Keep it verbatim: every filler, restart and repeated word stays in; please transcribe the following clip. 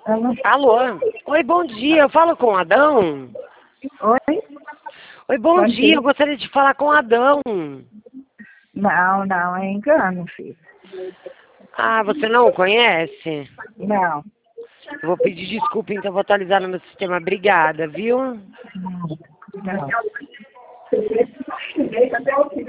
Alô? Alô? Oi, bom dia. Eu falo com o Adão? Oi? Oi, bom Bom dia. dia. Eu gostaria de falar com o Adão. Não, não, é engano, filho. Ah, você não o conhece? Não. Eu vou pedir desculpa, então vou atualizar no meu sistema. Obrigada, viu? Não. Não.